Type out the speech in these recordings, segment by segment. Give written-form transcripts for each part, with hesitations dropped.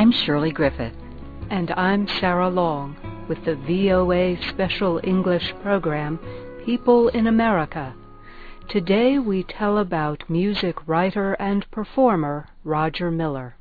I'm Shirley Griffith. And I'm Sarah Long with the VOA Special English program, People in America. Today we tell about music writer and performer Roger Miller.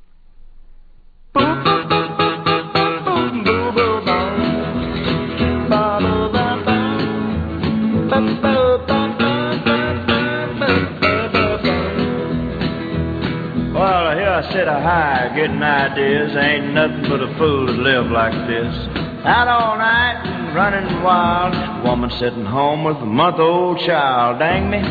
Well, here I sit a-high, getting ideas. Ain't nothing but a fool to live like this. Out all night and running wild. Woman sitting home with a month-old child. Dang me,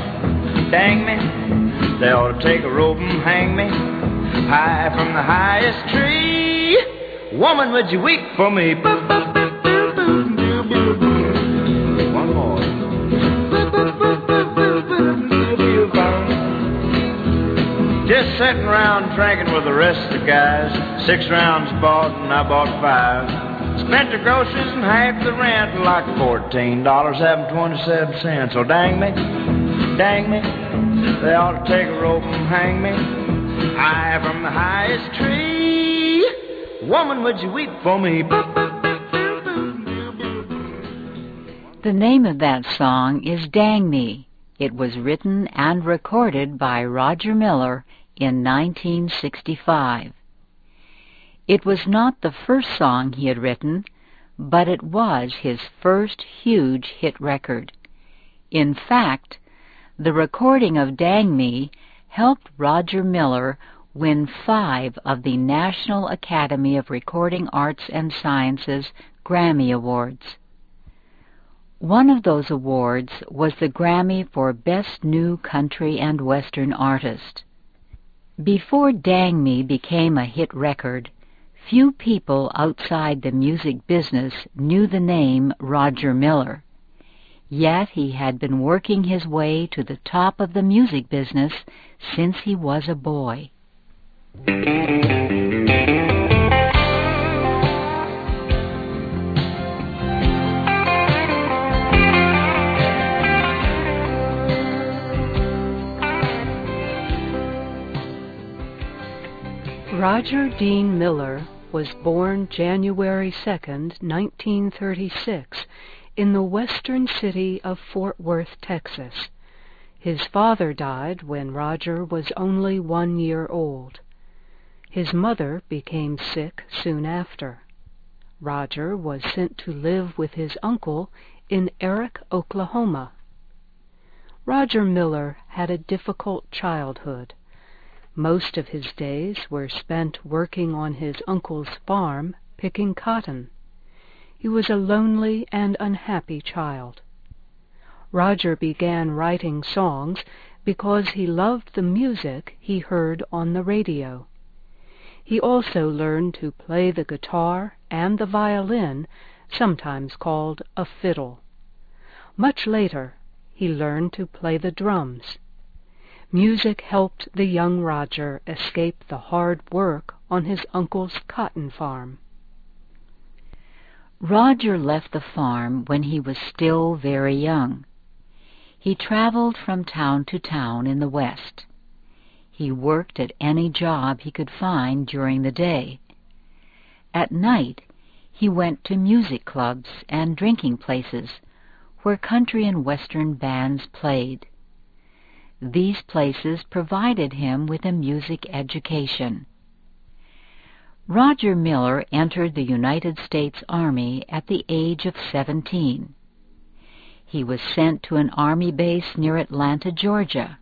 they ought to take a rope and hang me high from the highest tree. Woman, would you weep for me? One more. Just sitting around drinking with the rest of the guys. 6 rounds bought and I bought 5. Spent the groceries and half the rent, like $14.27. So dang me, they ought to take a rope and hang me high from the highest tree. Woman, would you weep for me? The name of that song is Dang Me. It was written and recorded by Roger Miller in 1965. It was not the first song he had written, but it was his first huge hit record. In fact, the recording of Dang Me helped Roger Miller win 5 of the National Academy of Recording Arts and Sciences Grammy Awards. One of those awards was the Grammy for Best New Country and Western Artist. Before Dang Me became a hit record, few people outside the music business knew the name Roger Miller. Yet he had been working his way to the top of the music business since he was a boy. Roger Dean Miller was born January 2nd, 1936, in the western city of Fort Worth, Texas. His father died when Roger was only 1 year old. His mother became sick soon after. Roger was sent to live with his uncle in Erick, Oklahoma. Roger Miller had a difficult childhood. Most of his days were spent working on his uncle's farm, picking cotton. He was a lonely and unhappy child. Roger began writing songs because he loved the music he heard on the radio. He also learned to play the guitar and the violin, sometimes called a fiddle. Much later, he learned to play the drums. Music helped the young Roger escape the hard work on his uncle's cotton farm. Roger left the farm when he was still very young. He traveled from town to town in the West. He worked at any job he could find during the day. At night, he went to music clubs and drinking places where country and western bands played. These places provided him with a music education. Roger Miller entered the United States Army at the age of 17. He was sent to an Army base near Atlanta, Georgia.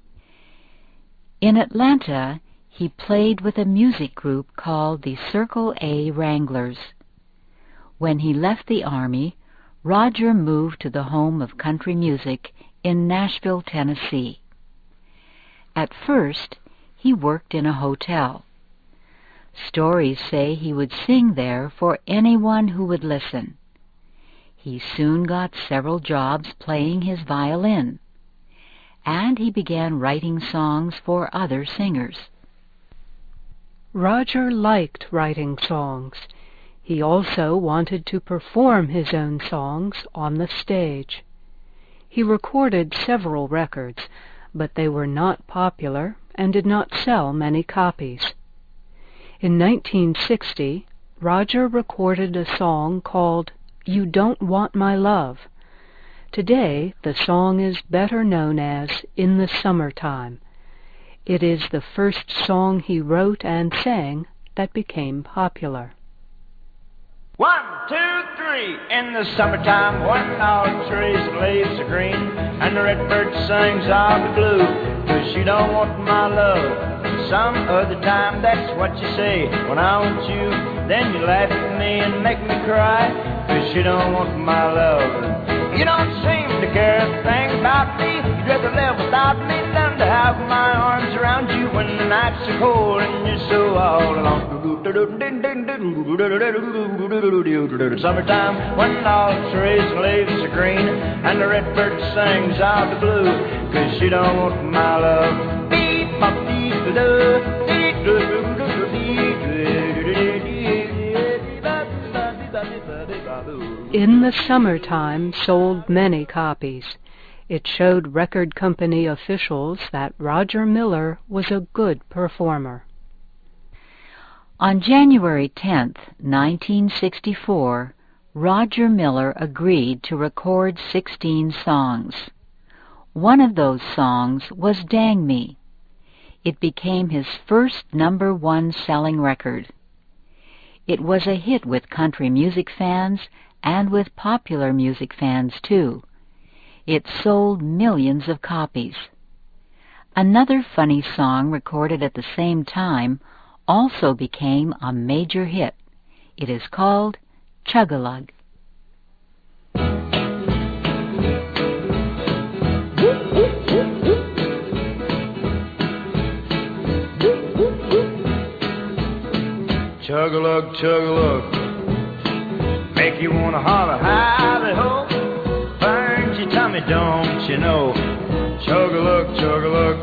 In Atlanta, he played with a music group called the Circle A Wranglers. When he left the Army, Roger moved to the home of country music in Nashville, Tennessee. At first, he worked in a hotel. Stories say he would sing there for anyone who would listen. He soon got several jobs playing his violin, and he began writing songs for other singers. Roger liked writing songs. He also wanted to perform his own songs on the stage. He recorded several records, but they were not popular and did not sell many copies. In 1960, Roger recorded a song called You Don't Want My Love. Today, the song is better known as In the Summertime. It is the first song he wrote and sang that became popular. 1, 2, 3. In the summertime, when all the trees and leaves are green, and the redbird sings of the blue, 'cause you don't want my love. Some other time, that's what you say. When I want you, then you laugh at me and make me cry, 'cause you don't want my love. You don't seem to care a thing about me. You'd rather live without me than to have my arms around you when the nights are cold and you're so all alone. Summertime, when all the trees and leaves are green, and the redbird sings of the blue, 'cause you don't want my love. In the Summertime sold many copies. It showed record company officials that Roger Miller was a good performer. On January 10, 1964, Roger Miller agreed to record 16 songs. One of those songs was Dang Me. It became his first #1 selling record. It was a hit with country music fans and with popular music fans too. It sold millions of copies. Another funny song recorded at the same time also became a major hit. It is called Chug-a-Lug. Chug-a-lug, chug-a-lug, make you wanna holler, howdy-ho, burns your tummy, don't you know? Chug-a-lug, chug-a-lug,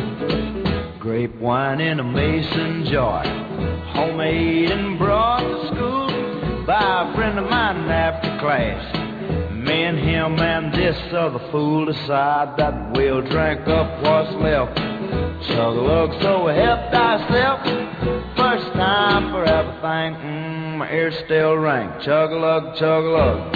grape wine in a mason jar, homemade and brought to school by a friend of mine after class. Me and him and this other fool decide that we'll drink up what's left. Chug-a-lug, so we helped ourselves. First time for everything, my ears still ring. Chug-a-lug, chug-a-lug,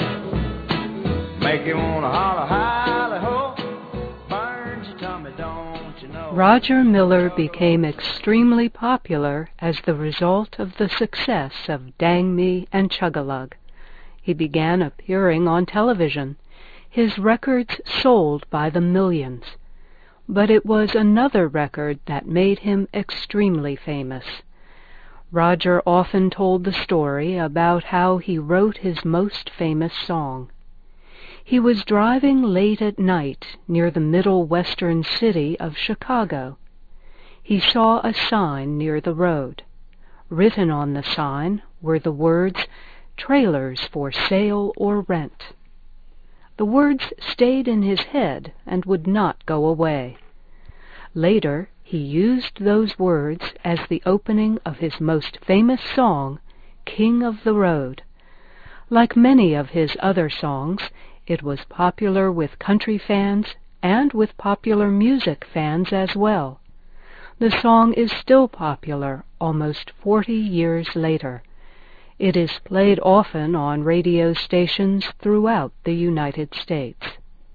make you wanna holler, howdy-ho, burns your tummy, don't you know? Roger Miller became extremely popular as the result of the success of Dang Me and Chug-a-Lug. He began appearing on television. His records sold by the millions. But it was another record that made him extremely famous. Roger often told the story about how he wrote his most famous song. He was driving late at night near the middle western city of Chicago. He saw a sign near the road. Written on the sign were the words, "Trailers for sale or rent." The words stayed in his head and would not go away. Later, he used those words as the opening of his most famous song, King of the Road. Like many of his other songs, it was popular with country fans and with popular music fans as well. The song is still popular almost 40 years later. It is played often on radio stations throughout the United States.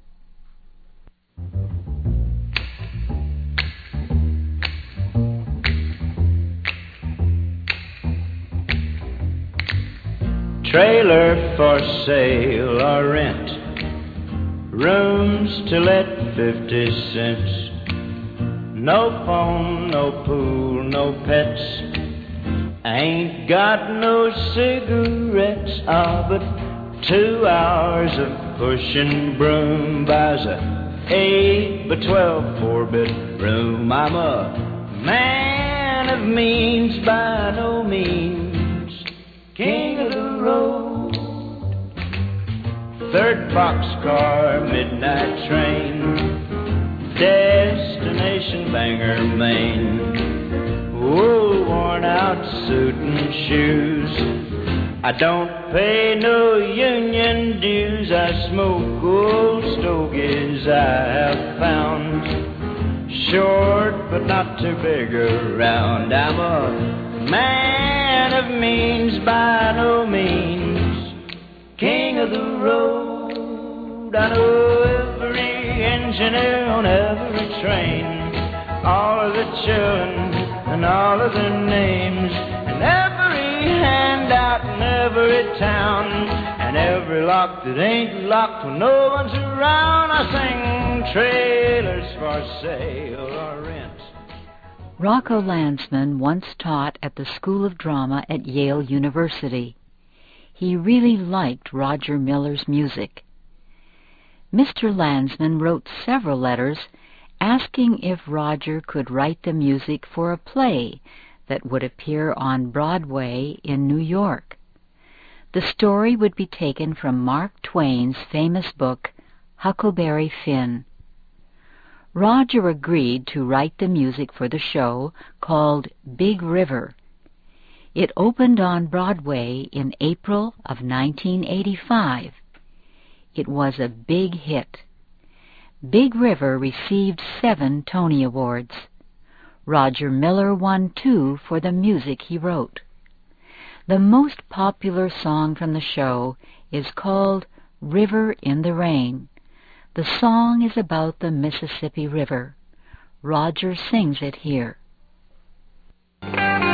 Trailer for sale or rent, rooms to let 50 cents. No phone, no pool, no pets. Ain't got no cigarettes, but 2 hours of pushing broom buys a 8 by 12 4-bedroom. I'm a man of means by no means, king of the road. 3rd boxcar, midnight train, destination Bangor, Maine. Oh, worn out suit and shoes, I don't pay no union dues. I smoke old stogies I have found, short but not too big around. I'm a man of means by no means, king of the road. I know every engineer on every train, all of the children and all of their names, and every handout in every town, and every lock that ain't locked when no one's around. I sing trailers for sale or rent. Rocco Landsman once taught at the School of Drama at Yale University. He really liked Roger Miller's music. Mr. Landsman wrote several letters asking if Roger could write the music for a play that would appear on Broadway in New York. The story would be taken from Mark Twain's famous book, Huckleberry Finn. Roger agreed to write the music for the show called Big River. It opened on Broadway in April of 1985. It was a big hit. Big River received 7 Tony Awards. Roger Miller won 2 for the music he wrote. The most popular song from the show is called River in the Rain. The song is about the Mississippi River. Roger sings it here. But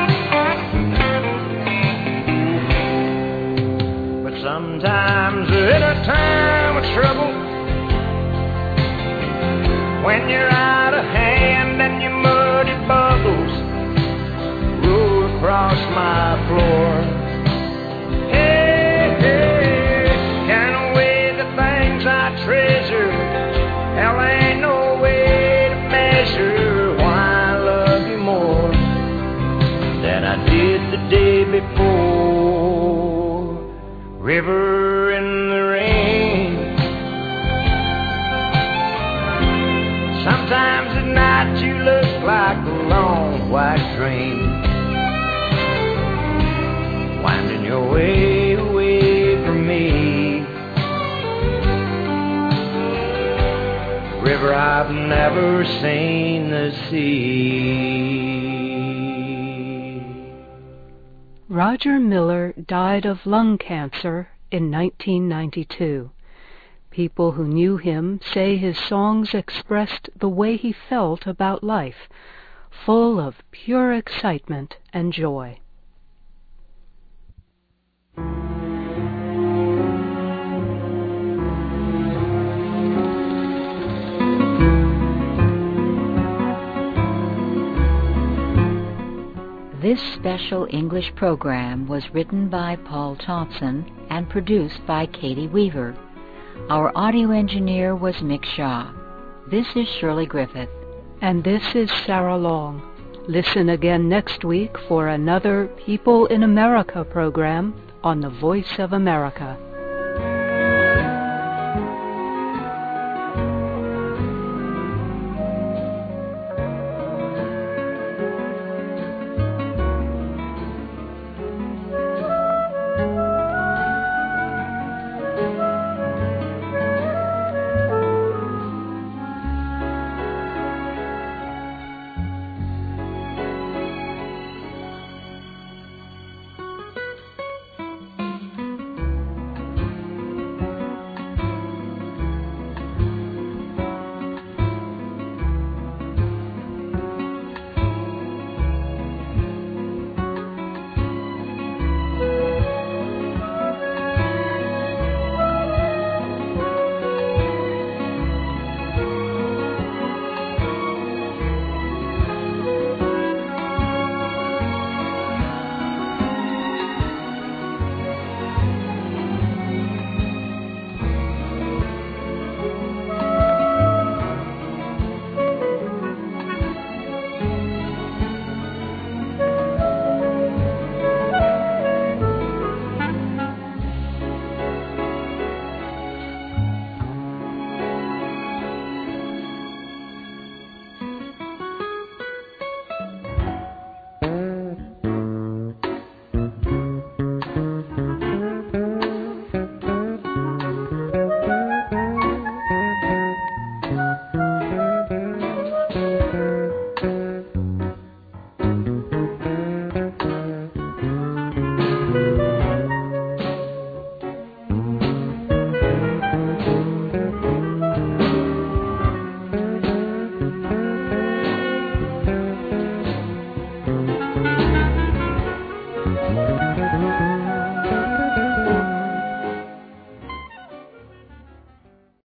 sometimes in a time of trouble, when you're out of hand and your muddy bubbles roll across my floor, hey, hey, kind of weigh the things I treasure. Hell, ain't no way to measure why I love you more than I did the day before. River in the rain. Sometimes at night you look like a long white train, winding your way away from me. River, I've never seen the sea. Roger Miller died of lung cancer in 1992. People who knew him say his songs expressed the way he felt about life, full of pure excitement and joy. This special English program was written by Paul Thompson and produced by Katie Weaver. Our audio engineer was Mick Shaw. This is Shirley Griffith. And this is Sarah Long. Listen again next week for another People in America program on the Voice of America.